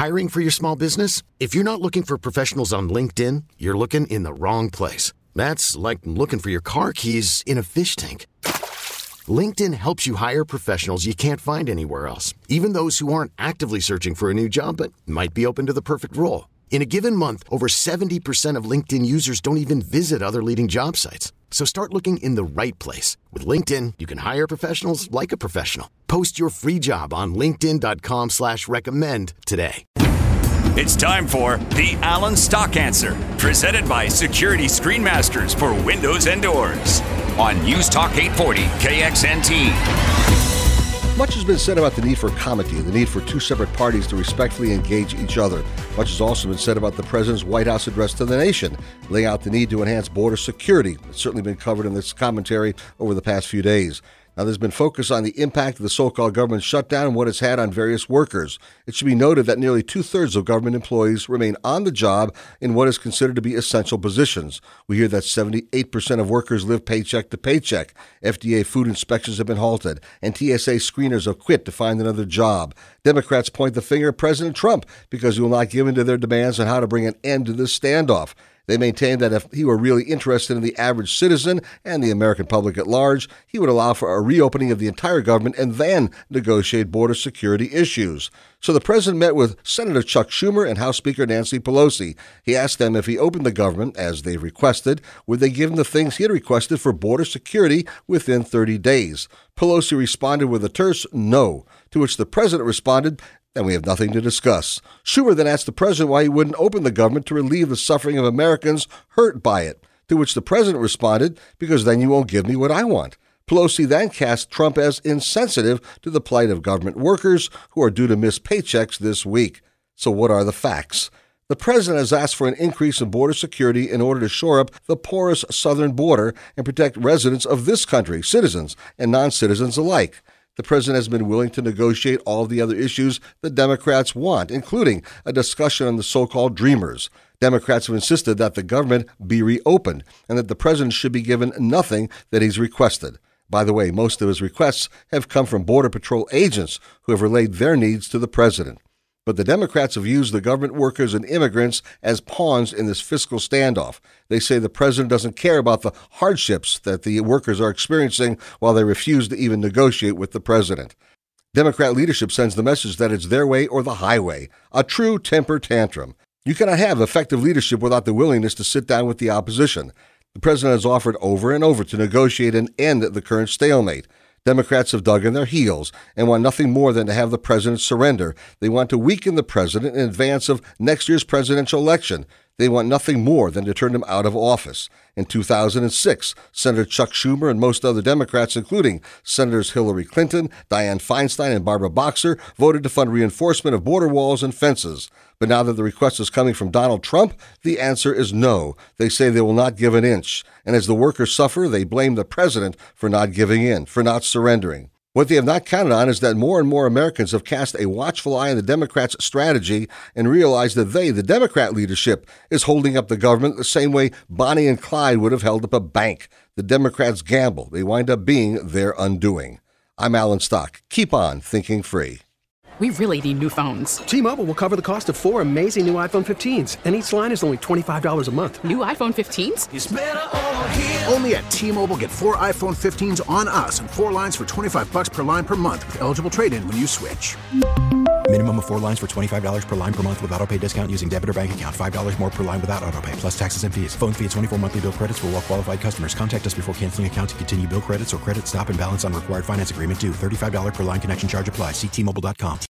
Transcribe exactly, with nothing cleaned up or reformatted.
Hiring for your small business? If you're not looking for professionals on LinkedIn, you're looking in the wrong place. That's like looking for your car keys in a fish tank. LinkedIn helps you hire professionals you can't find anywhere else, even those who aren't actively searching for a new job but might be open to the perfect role. In a given month, over seventy percent of LinkedIn users don't even visit other leading job sites. So start looking in the right place. With LinkedIn, you can hire professionals like a professional. Post your free job on linkedin.com slash recommend today. It's time for the Alan Stock Answer, presented by Security Screen Masters for Windows and Doors on News Talk eight forty K X N T. Much has been said about the need for comity, the need for two separate parties to respectfully engage each other. Much has also been said about the President's White House address to the nation, laying out the need to enhance border security. It's certainly been covered in this commentary over the past few days. Now, there's been focus on the impact of the so-called government shutdown and what it's had on various workers. It should be noted that nearly two-thirds of government employees remain on the job in what is considered to be essential positions. We hear that seventy-eight percent of workers live paycheck to paycheck. F D A food inspections have been halted, and T S A screeners have quit to find another job. Democrats point the finger at President Trump because he will not give in to their demands on how to bring an end to this standoff. They maintain that if he were really interested in the average citizen and the American public at large, he would allow for a reopening of the entire government and then negotiate border security issues. So the president met with Senator Chuck Schumer and House Speaker Nancy Pelosi. He asked them if he opened the government, as they requested, would they give him the things he had requested for border security within thirty days. Pelosi responded with a terse no, to which the president responded, and we have nothing to discuss. Schumer then asked the president why he wouldn't open the government to relieve the suffering of Americans hurt by it, to which the president responded, because then you won't give me what I want. Pelosi then cast Trump as insensitive to the plight of government workers who are due to miss paychecks this week. So what are the facts? The president has asked for an increase in border security in order to shore up the porous southern border and protect residents of this country, citizens and non-citizens alike. The president has been willing to negotiate all of the other issues the Democrats want, including a discussion on the so-called Dreamers. Democrats have insisted that the government be reopened and that the president should be given nothing that he's requested. By the way, most of his requests have come from Border Patrol agents who have relayed their needs to the president. But the Democrats have used the government workers and immigrants as pawns in this fiscal standoff. They say the president doesn't care about the hardships that the workers are experiencing while they refuse to even negotiate with the president. Democrat leadership sends the message that it's their way or the highway, a true temper tantrum. You cannot have effective leadership without the willingness to sit down with the opposition. The president has offered over and over to negotiate and end the current stalemate. Democrats have dug in their heels and want nothing more than to have the president surrender. They want to weaken the president in advance of next year's presidential election. They want nothing more than to turn him out of office. In two thousand six, Senator Chuck Schumer and most other Democrats, including Senators Hillary Clinton, Dianne Feinstein, and Barbara Boxer, voted to fund reinforcement of border walls and fences. But now that the request is coming from Donald Trump, the answer is no. They say they will not give an inch. And as the workers suffer, they blame the president for not giving in, for not surrendering. What they have not counted on is that more and more Americans have cast a watchful eye on the Democrats' strategy and realized that they, the Democrat leadership, is holding up the government the same way Bonnie and Clyde would have held up a bank. The Democrats gamble. They wind up being their undoing. I'm Alan Stock. Keep on thinking free. We really need new phones. T-Mobile will cover the cost of four amazing new iPhone fifteens, and each line is only twenty-five dollars a month. New iPhone fifteens? It's better over here. Only at T-Mobile, get four iPhone fifteens on us and four lines for twenty-five dollars per line per month with eligible trade-in when you switch. Minimum of four lines for twenty-five dollars per line per month with autopay discount using debit or bank account. five dollars more per line without autopay, plus taxes and fees. Phone fee at twenty-four monthly bill credits for well-qualified customers. Contact us before canceling account to continue bill credits or credit stop and balance on required finance agreement due. thirty-five dollars per line connection charge applies. See T Mobile dot com.